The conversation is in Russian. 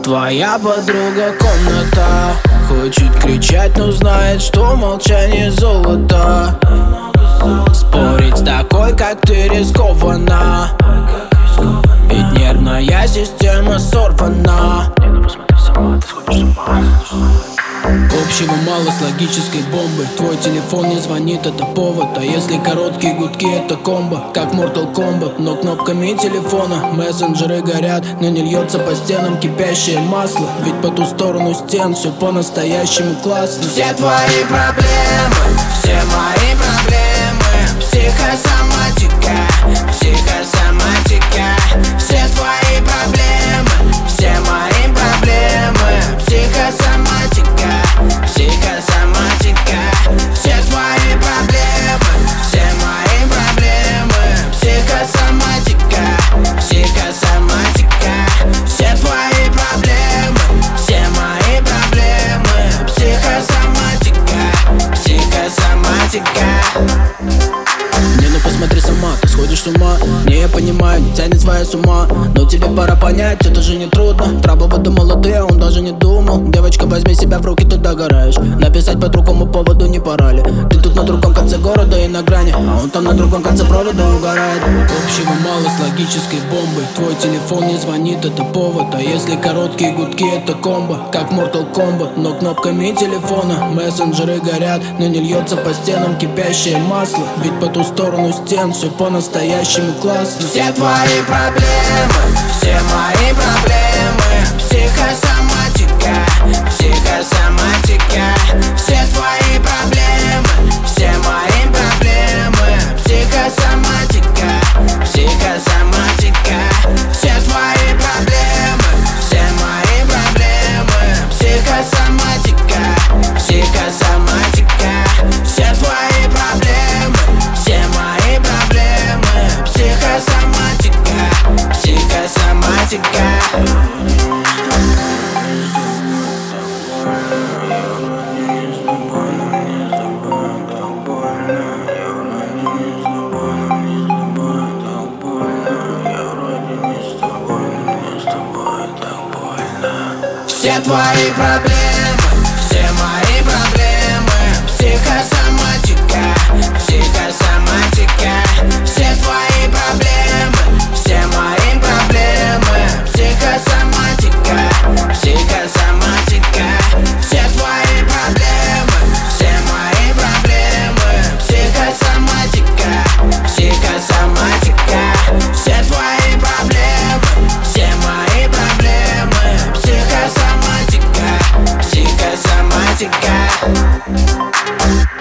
Твоя подруга комната хочет кричать, но знает, что молчание золото. Спорить с такой, как ты, рискованно, ведь нервная система сорвана. Не, ну посмотри сама, ты сходишь с ума. Общего мало с логической бомбой. Твой телефон не звонит, это повод. А если короткие гудки, это комбо, как Mortal Kombat. Но кнопками телефона мессенджеры горят, но не льется по стенам кипящее масло. Ведь по ту сторону стен все по-настоящему классно. Все твои проблемы, все мои проблемы. Психосоматика, психосоматика. Все твои проблемы, все мои проблемы. Психосоматика, психосоматика. Все твои проблемы, все мои проблемы. Психосоматика, психосоматика. Все твои проблемы, все мои проблемы. Психосоматика, психосоматика. Не, ну посмотри сама, ты сходишь с ума. Не, я понимаю, не тянет своя с ума, но тебе пора понять, это же не трудно. Трабл выдумала ты, а он даже не думал. Девочка, возьми себя в руки, ты догораешь. Написать по другому поводу не пора ли? Ты тут на другом конце города и на грани, а он там на другом конце провода угорает. Общего мало с логической бомбой. Твой телефон не звонит, это повод. А если короткие гудки, это комбо, как Mortal Kombat. Но кнопками телефона мессенджеры горят, но не льется по стенам кипящее масло. Ведь по ту сторону стен все по-настоящему классно. Все твои проблемы, все мои проблемы. Психосоматика, психосоматика. Все твои проблемы, все мои проблемы. Психосоматика, психосоматика. Все твои проблемы, все мои проблемы. Психосоматика, психосоматика. Все твои проблемы, все мои проблемы. Психосоматика, психосоматика. Все твои проблемы, все мои проблемы. Психосоматика, психосоматика. Все твои проблемы, все мои проблемы. Психосоматика, психосоматика. Все твои проблемы, все мои проблемы. Психосоматика, психосоматика. Все твои проблемы, все мои проблемы. Психосоматика, психосоматика.